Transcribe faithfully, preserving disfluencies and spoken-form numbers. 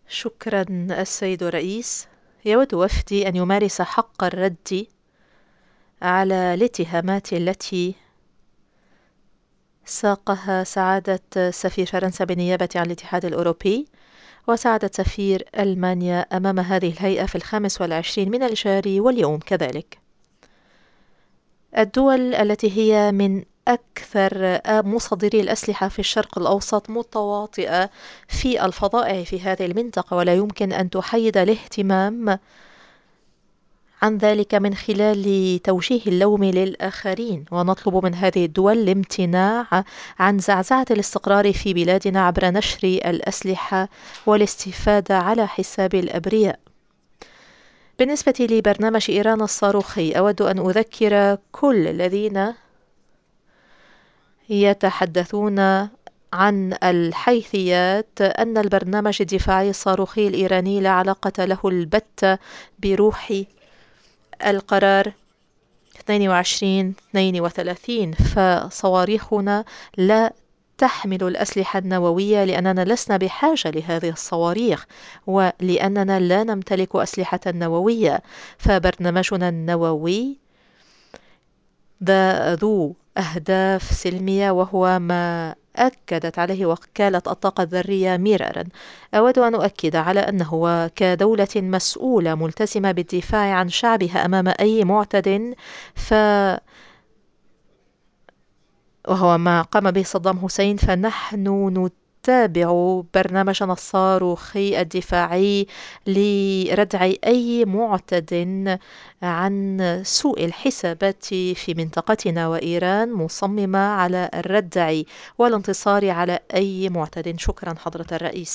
شكرا السيد الرئيس. يود وفدي أن يمارس حق الرد على الاتهامات التي ساقها سعادة سفير فرنسا بالنيابة عن الاتحاد الأوروبي وسعادة سفير ألمانيا أمام هذه الهيئة في الخامس والعشرين من الجاري واليوم كذلك. الدول التي هي من أكثر مصدري الأسلحة في الشرق الأوسط متواطئة في الفظائع في هذه المنطقة، ولا يمكن أن تحيد الاهتمام عن ذلك من خلال توجيه اللوم للآخرين، ونطلب من هذه الدول الامتناع عن زعزعة الاستقرار في بلادنا عبر نشر الأسلحة والاستفادة على حساب الأبرياء. بالنسبة لبرنامج إيران الصاروخي، أود أن أذكر كل الذين يتحدثون عن الحيثيات أن البرنامج الدفاعي الصاروخي الإيراني لا علاقة له البتة بروح القرار اثنين وعشرين اثنين وثلاثين، فصواريخنا لا تحمل الأسلحة النووية لأننا لسنا بحاجة لهذه الصواريخ ولأننا لا نمتلك أسلحة نووية، فبرنامجنا النووي ذو أهداف سلمية، وهو ما أكدت عليه وكالة الطاقة الذرية مرارا. أود أن أؤكد على أنه كدولة مسؤولة ملتزمة بالدفاع عن شعبها أمام أي معتد، ف وهو ما قام به صدام حسين، فنحن نتابع برنامجنا الصاروخي الدفاعي لردع أي معتد عن سوء الحسابات في منطقتنا، وإيران مصممة على الردع والانتصار على أي معتد. شكرا حضرة الرئيس.